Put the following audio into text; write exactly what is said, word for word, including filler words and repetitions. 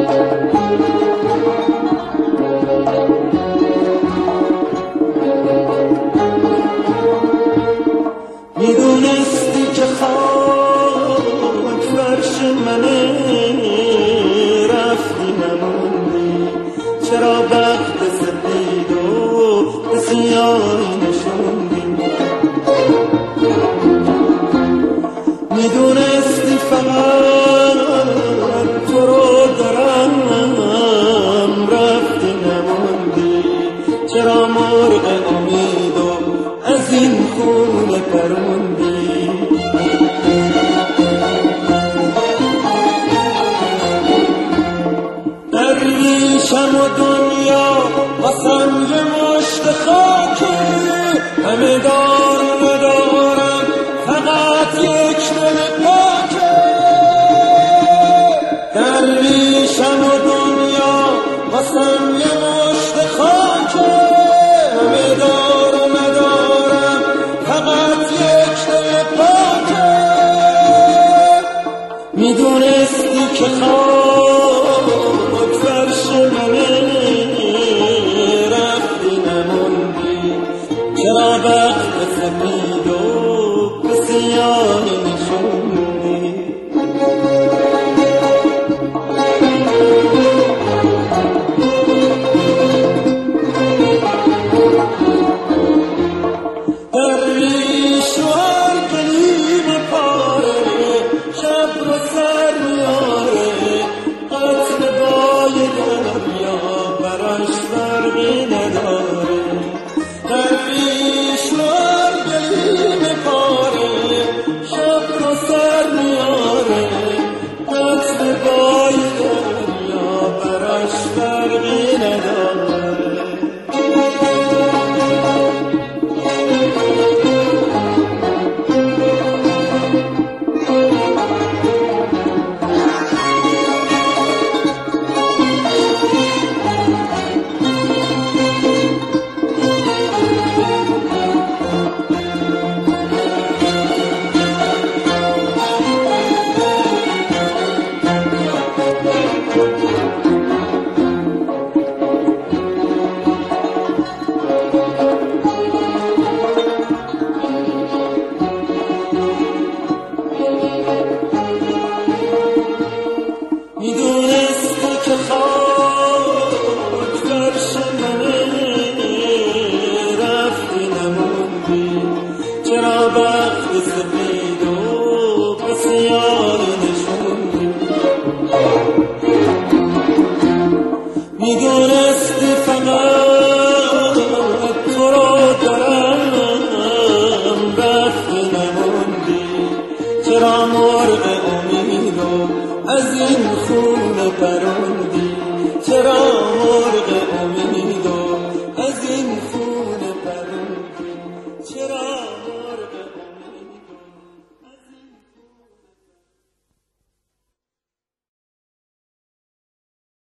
میدونستی که خاک فرش منه، رفتی نموندی، چرا بخت سپید و به سیاهی نشوندی؟ میدونستی فقط تو رو دارم، رفتی نموندی، چرا مرغ امید و از این خونه پروندی؟ درویشم و دنیا واسم یه مشت خاکی، همه دارم و دارم فقط یک دل پاکه. درویشم و دنیا واسم یه مشت خاکی، همه دارم و دارم فقط یک دل پاکه. میدونستی که خاک فرش منه، رفتی نموندی، چرا بخت سپید و به سیاهی نشوندی؟ درویش و هر گلیم پاره، شب رو سر میاره، قطر بای دریا براش فرقی نداره. درویش و هر گلیم پاره، شب رو سر میاره، قطر بای دریا براش فرقی نداره. میدونستی که